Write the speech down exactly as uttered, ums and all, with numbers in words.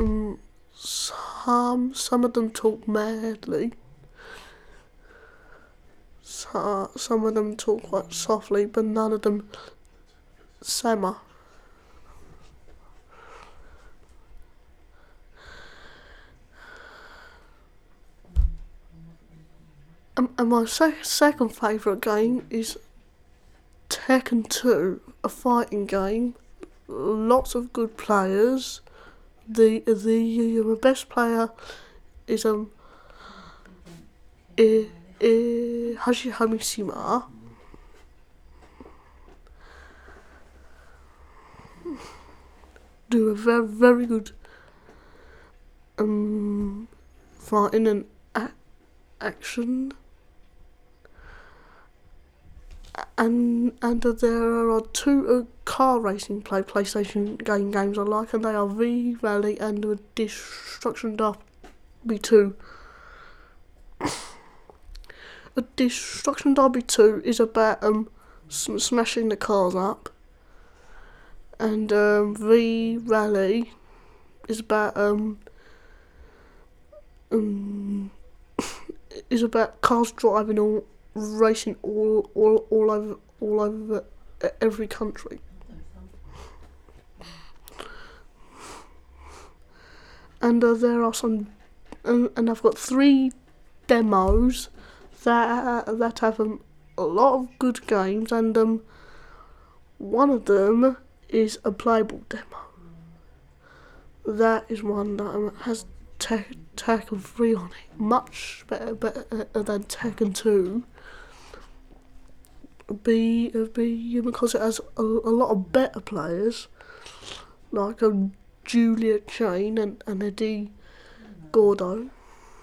um, some some of them talk madly. So, some of them talk quite softly, but none of them simmer. And, and my sec- second favourite game is Tekken two, a fighting game. Lots of good players. The the uh, best player is um I, I, Hashi Mishima. Do a very very good um fighting and a- action. And and there are two uh, car racing play PlayStation game games I like, and they are V Rally and uh, Destruction Derby two. A Destruction Derby two is about um sm- smashing the cars up, and um, V Rally is about um um is about cars driving all racing all all all over all over every country. And uh, there are some, and, and I've got three demos that that have um, a lot of good games, and um, one of them is a playable demo. That is one that um, has te- Tekken three on it, much better, better uh, than Tekken two. Be uh, be because it has a, a lot of better players like um, Julia Chain and, and Eddie Gordo.